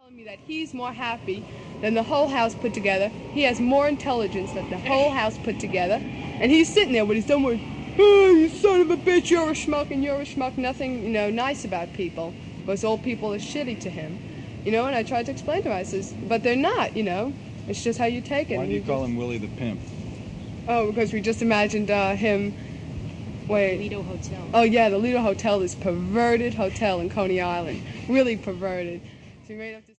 Telling me that he's more happy than the whole house put together. He has more intelligence than the whole house put together. And he's sitting there with his dumb words, "Oh, you son of a bitch, you're a schmuck and you're a schmuck." Nothing, nice about people. Because old people are shitty to him. And I tried to explain to him, I says, but they're not, It's just how you take it. Why do you call him Willie the Pimp? Oh, because we just imagined him. Wait. Lido Hotel. Oh, yeah, the Lido Hotel, this perverted hotel in Coney Island. Really perverted. So he made up this